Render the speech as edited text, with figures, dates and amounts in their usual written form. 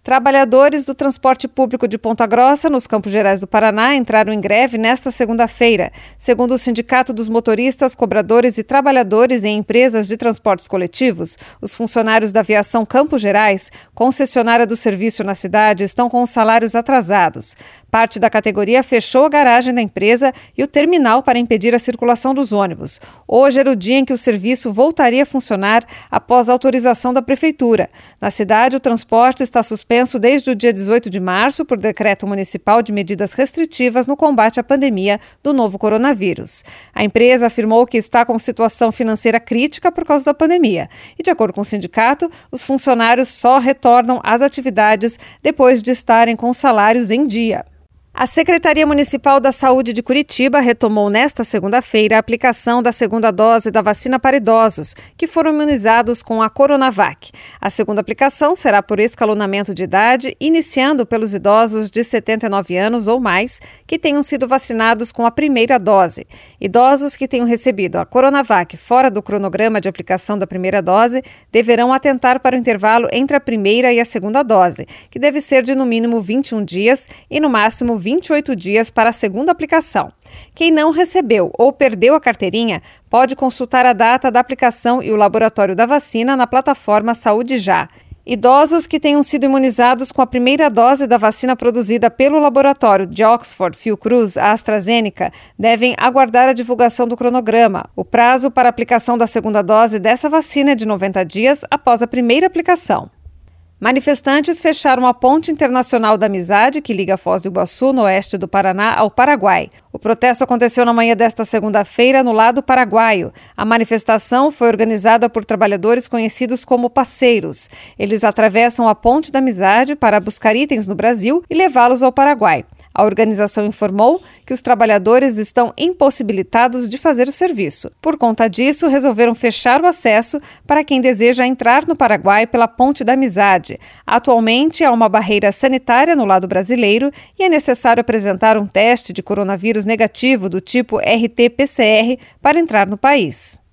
Trabalhadores do transporte público de Ponta Grossa, nos Campos Gerais do Paraná, entraram em greve nesta segunda-feira. Segundo o Sindicato dos Motoristas, Cobradores e Trabalhadores em Empresas de Transportes Coletivos, os funcionários da Aviação Campos Gerais, concessionária do serviço na cidade, estão com os salários atrasados. Parte da categoria fechou a garagem da empresa e o terminal para impedir a circulação dos ônibus. Hoje era o dia em que o serviço voltaria a funcionar após a autorização da Prefeitura. Na cidade, o transporte está suspenso desde o dia 18 de março por decreto municipal de medidas restritivas no combate à pandemia do novo coronavírus. A empresa afirmou que está com situação financeira crítica por causa da pandemia e, de acordo com o sindicato, os funcionários só retornam às atividades depois de estarem com salários em dia. A Secretaria Municipal da Saúde de Curitiba retomou nesta segunda-feira a aplicação da segunda dose da vacina para idosos, que foram imunizados com a Coronavac. A segunda aplicação será por escalonamento de idade, iniciando pelos idosos de 79 anos ou mais que tenham sido vacinados com a primeira dose. Idosos que tenham recebido a Coronavac fora do cronograma de aplicação da primeira dose deverão atentar para o intervalo entre a primeira e a segunda dose, que deve ser de no mínimo 21 dias e no máximo 28 dias para a segunda aplicação. Quem não recebeu ou perdeu a carteirinha pode consultar a data da aplicação e o laboratório da vacina na plataforma Saúde Já. Idosos que tenham sido imunizados com a primeira dose da vacina produzida pelo laboratório de Oxford Fiocruz, a AstraZeneca, devem aguardar a divulgação do cronograma. O prazo para a aplicação da segunda dose dessa vacina é de 90 dias após a primeira aplicação. Manifestantes fecharam a Ponte Internacional da Amizade, que liga Foz do Iguaçu, no oeste do Paraná, ao Paraguai. O protesto aconteceu na manhã desta segunda-feira, no lado paraguaio. A manifestação foi organizada por trabalhadores conhecidos como parceiros. Eles atravessam a Ponte da Amizade para buscar itens no Brasil e levá-los ao Paraguai. A organização informou que os trabalhadores estão impossibilitados de fazer o serviço. Por conta disso, resolveram fechar o acesso para quem deseja entrar no Paraguai pela Ponte da Amizade. Atualmente, há uma barreira sanitária no lado brasileiro e é necessário apresentar um teste de coronavírus negativo do tipo RT-PCR para entrar no país.